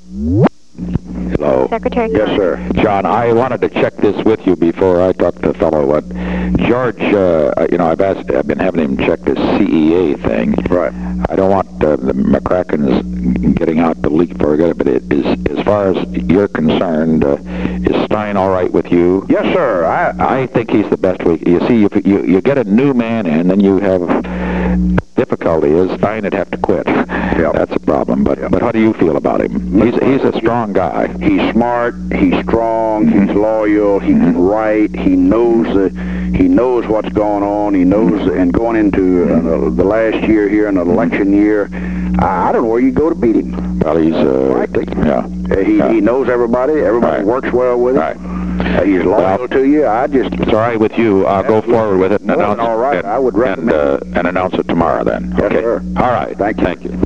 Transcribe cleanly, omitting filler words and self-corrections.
Hello. Secretary. Yes, sir. John, I wanted to check this with you before I talk to the fellow. George, I've been having him check this CEA thing. Right. I don't want the McCracken's getting out the leak before we get it, but as far as you're concerned, is Stein all right with you? Yes, sir. I think he's the best. You see, you get a new man in, then you have difficulty is Stein would have to quit. Yep. That's a problem. But how do you feel about him? He's a strong guy. He's smart. He's strong. He's loyal. He can write. He knows what's going on. He knows, and going into the last year here, an election year, I don't know where you go to beat him. Well, he's He knows everybody. Everybody works well with him. Right. He's loyal to you. It's all right with you. I'll go forward with it and announce all right. it. I would recommend and announce it tomorrow then. Yes, Okay. sir. All right. Thank you. Thank you.